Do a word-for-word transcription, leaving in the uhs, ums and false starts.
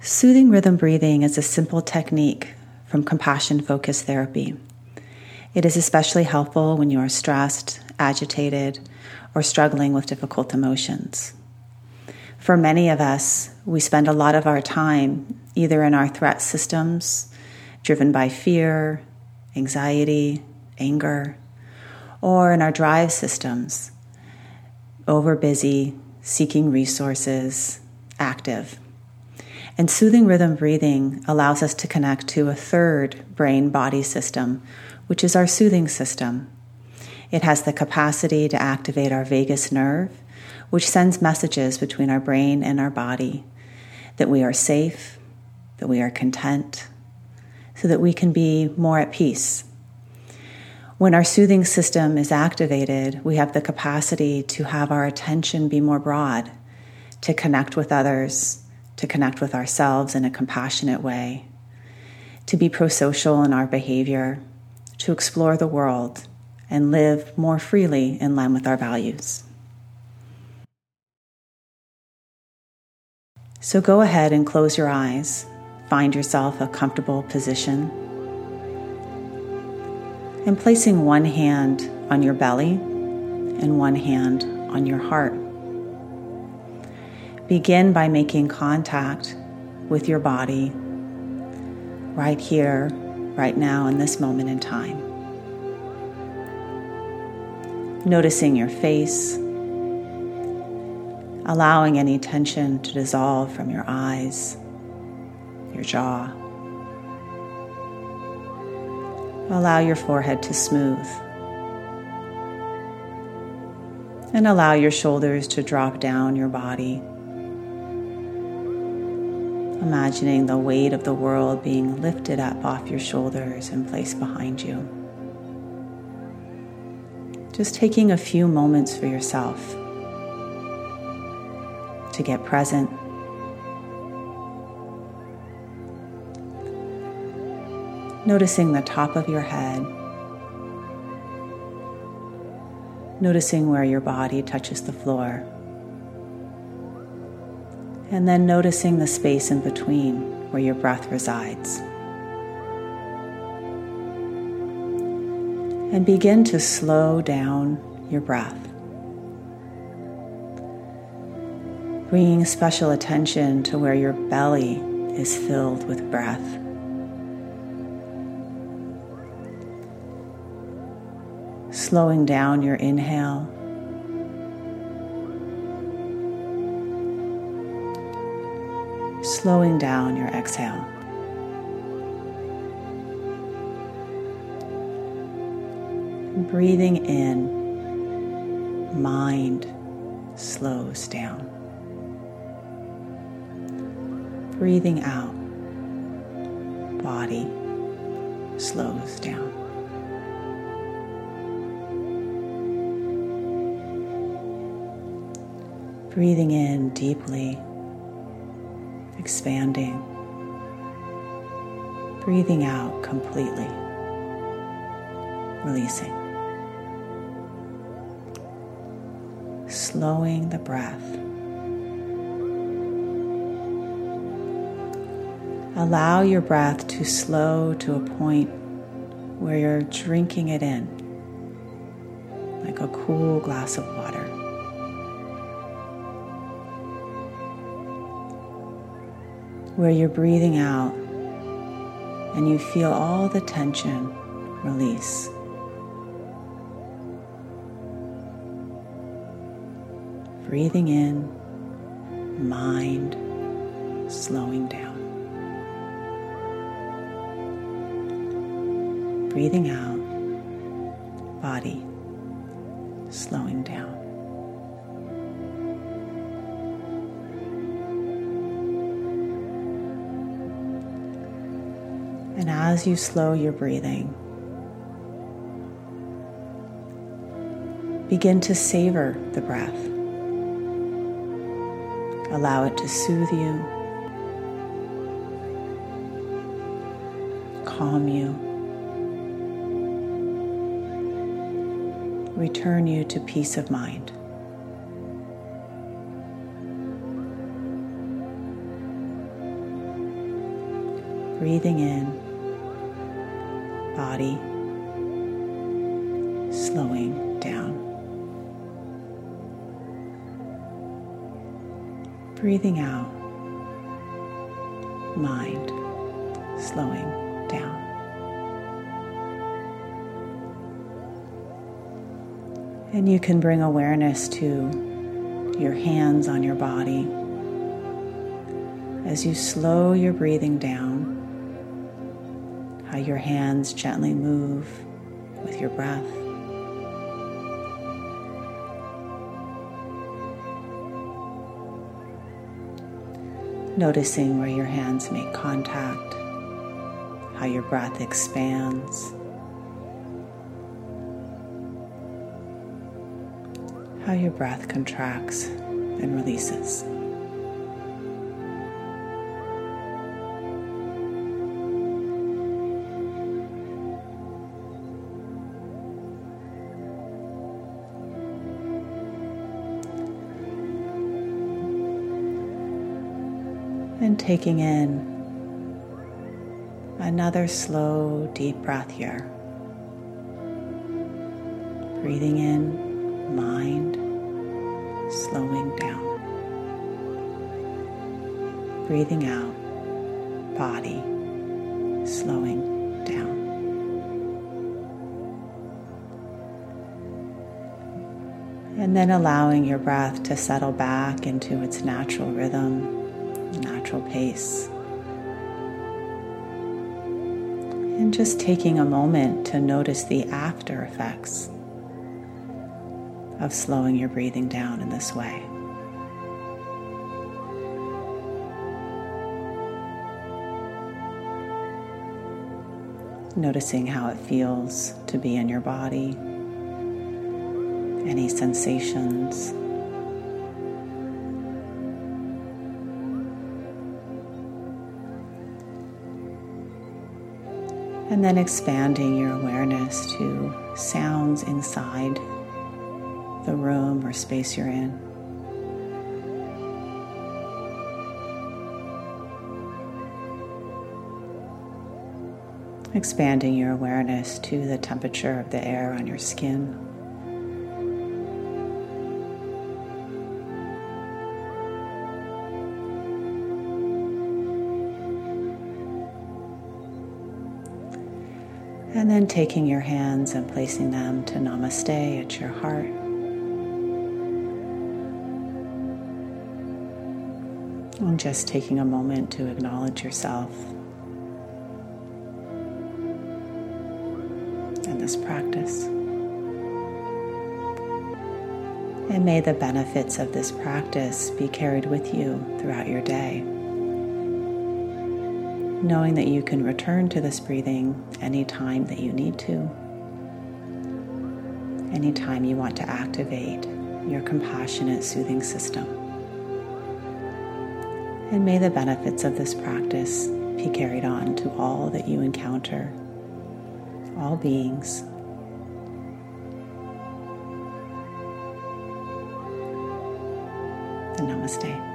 Soothing rhythm breathing is a simple technique from compassion-focused therapy. It is especially helpful when you are stressed, agitated, or struggling with difficult emotions. For many of us, we spend a lot of our time either in our threat systems, driven by fear, anxiety, anger, or in our drive systems, overbusy, seeking resources, active. And soothing rhythm breathing allows us to connect to a third brain-body system, which is our soothing system. It has the capacity to activate our vagus nerve, which sends messages between our brain and our body that we are safe, that we are content, so that we can be more at peace. When our soothing system is activated, we have the capacity to have our attention be more broad, to connect with others, to connect with ourselves in a compassionate way, to be pro-social in our behavior, to explore the world, and live more freely in line with our values. So go ahead and close your eyes. Find yourself a comfortable position. And placing one hand on your belly and one hand on your heart. Begin by making contact with your body right here, right now, in this moment in time. Noticing your face, allowing any tension to dissolve from your eyes, your jaw. Allow your forehead to smooth. And allow your shoulders to drop down your body. Imagining the weight of the world being lifted up off your shoulders and placed behind you. Just taking a few moments for yourself to get present. Noticing the top of your head. Noticing where your body touches the floor. And then noticing the space in between where your breath resides. And begin to slow down your breath. Bringing special attention to where your belly is filled with breath. Slowing down your inhale. Slowing down your exhale. Breathing in, mind slows down. Breathing out, body slows down. Breathing in deeply, expanding. Breathing out completely, releasing. Slowing the breath. Allow your breath to slow to a point where you're drinking it in, like a cool glass of water. Where you're breathing out and you feel all the tension release. Breathing in, mind slowing down. Breathing out, body slowing down. And as you slow your breathing, begin to savor the breath. Allow it to soothe you, calm you, return you to peace of mind. breathing in, body slowing down. Breathing out, mind slowing down. And you can bring awareness to your hands on your body as you slow your breathing down, how your hands gently move with your breath. Noticing where your hands make contact, how your breath expands, how your breath contracts and releases. And taking in another slow, deep breath here. Breathing in, mind slowing down. Breathing out, body slowing down. And then allowing your breath to settle back into its natural rhythm, natural pace. And just taking a moment to notice the after effects of slowing your breathing down in this way. Noticing how it feels to be in your body, any sensations. And then expanding your awareness to sounds inside the room or space you're in. Expanding your awareness to the temperature of the air on your skin. And then taking your hands and placing them to Namaste at your heart. And just taking a moment to acknowledge yourself in this practice. And may the benefits of this practice be carried with you throughout your day, knowing that you can return to this breathing anytime that you need to, anytime you want to activate your compassionate, soothing system. And may the benefits of this practice be carried on to all that you encounter, all beings. And namaste.